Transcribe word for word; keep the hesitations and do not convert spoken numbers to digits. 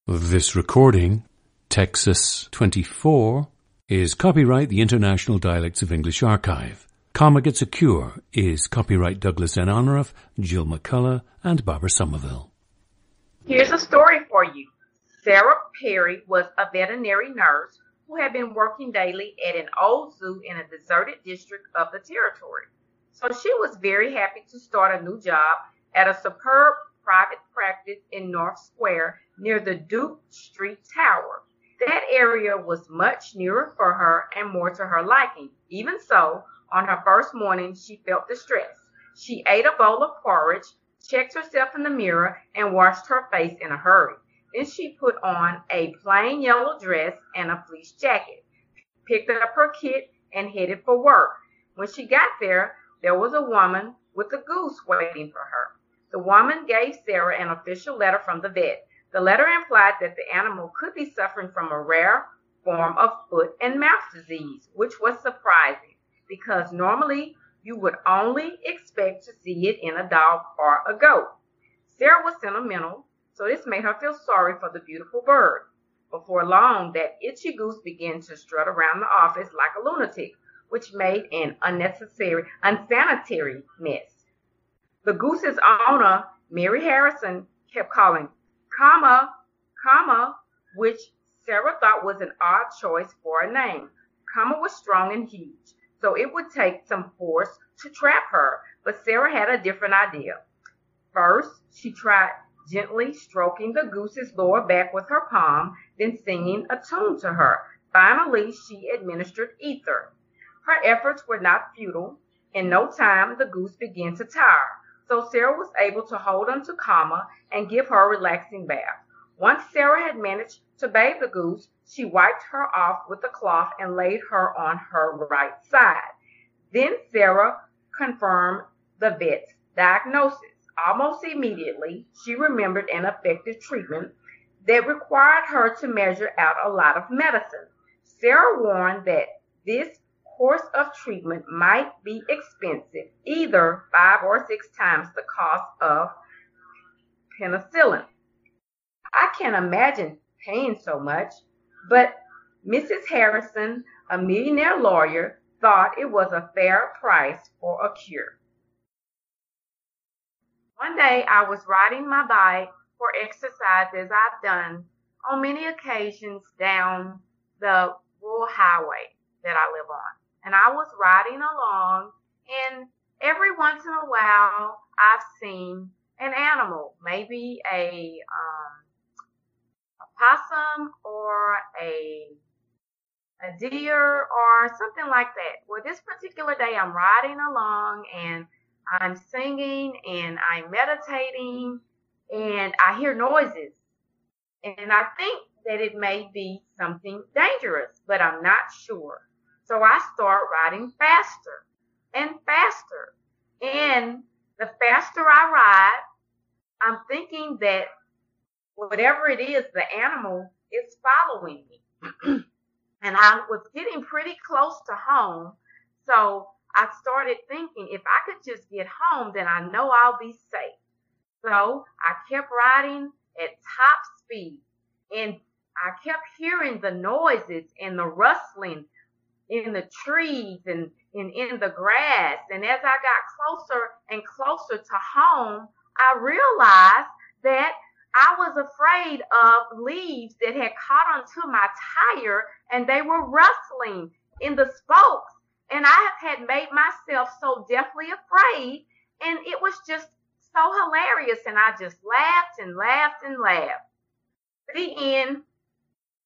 This recording, Texas twenty-four, is copyright the International Dialects of English Archive. Comma Gets a Cure is copyright Douglas N. Honorath, Jill McCullough, and Barbara Somerville. Here's a story for you. Sarah Perry was a veterinary nurse who had been working daily at an old zoo in a deserted district of the territory. So she was very happy to start a new job at a superb private practice in North Square near the Duke Street Tower. That area was much nearer for her and more to her liking. Even so, on her first morning, she felt distressed. She ate a bowl of porridge, checked herself in the mirror, and washed her face in a hurry. Then she put on a plain yellow dress and a fleece jacket, picked up her kit, and headed for work. When she got there, there was a woman with a goose waiting for her. The woman gave Sarah an official letter from the vet. The letter implied that the animal could be suffering from a rare form of foot and mouth disease, which was surprising because normally you would only expect to see it in a dog or a goat. Sarah was sentimental, so this made her feel sorry for the beautiful bird. Before long, that itchy goose began to strut around the office like a lunatic, which made an unnecessary, unsanitary mess. The goose's owner, Mary Harrison, kept calling, comma, comma, which Sarah thought was an odd choice for a name. Comma was strong and huge, so it would take some force to trap her, but Sarah had a different idea. First, she tried gently stroking the goose's lower back with her palm, then singing a tune to her. Finally, she administered ether. Her efforts were not futile. In no time, the goose began to tire. So Sarah was able to hold onto Comma and give her a relaxing bath. Once Sarah had managed to bathe the goose, she wiped her off with a cloth and laid her on her right side. Then Sarah confirmed the vet's diagnosis. Almost immediately, she remembered an effective treatment that required her to measure out a lot of medicine. Sarah warned that this course of treatment might be expensive, either five or six times the cost of penicillin. I can't imagine paying so much, but Missus Harrison, a millionaire lawyer, thought it was a fair price for a cure. One day I was riding my bike for exercise as I've done on many occasions down the rural highway that I live on. And I was riding along, and every once in a while, I've seen an animal, maybe a, um, a possum or a, a deer or something like that. Well, this particular day, I'm riding along, and I'm singing, and I'm meditating, and I hear noises. And I think that it may be something dangerous, but I'm not sure. So I start riding faster and faster. And the faster I ride, I'm thinking that whatever it is, the animal is following me. And I was getting pretty close to home. So I started thinking if I could just get home, then I know I'll be safe. So I kept riding at top speed. And I kept hearing the noises and the rustling in the trees and in, in the grass. And as I got closer and closer to home, I realized that I was afraid of leaves that had caught onto my tire and they were rustling in the spokes. And I had made myself so deathly afraid, and it was just so hilarious. And I just laughed and laughed and laughed. The end.